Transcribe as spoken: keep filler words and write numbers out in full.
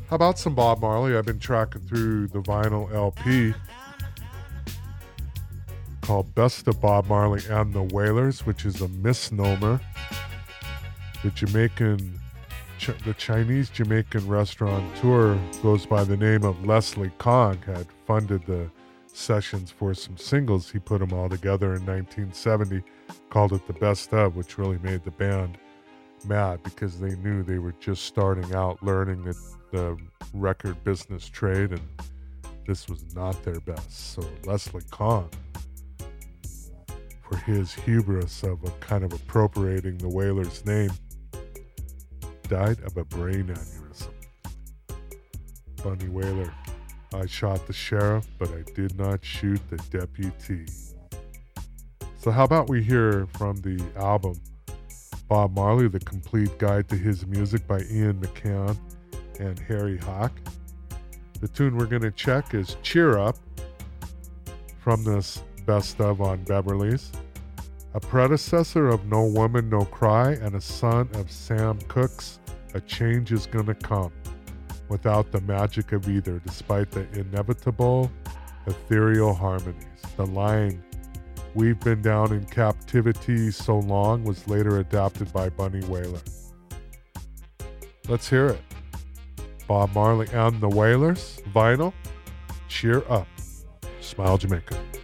How about some Bob Marley? I've been tracking through the vinyl L P called Best of Bob Marley and the Wailers, which is a misnomer. The Jamaican, Ch- the Chinese Jamaican restaurateur goes by the name of Leslie Kong, had funded the sessions for some singles. He put them all together in nineteen seventy, called it the Best of, which really made the band mad because they knew they were just starting out learning the, the record business trade, and this was not their best. So Leslie Kong, for his hubris of a kind of appropriating the Wailers' name, died of a brain aneurysm. Bunny Wailer: I shot the sheriff, but I did not shoot the deputy. So how about we hear from the album Bob Marley, The Complete Guide to His Music by Ian McCann and Harry Hawk. The tune we're going to check is Cheer Up from this Best Of on Beverly's, a predecessor of No Woman, No Cry, and a son of Sam Cooke's A Change Is Gonna Come, without the magic of either, despite the inevitable ethereal harmonies. The line, "We've been down in captivity so long," was later adapted by Bunny Wailer. Let's hear it. Bob Marley and the Wailers, vinyl, Cheer Up. Smile Jamaica.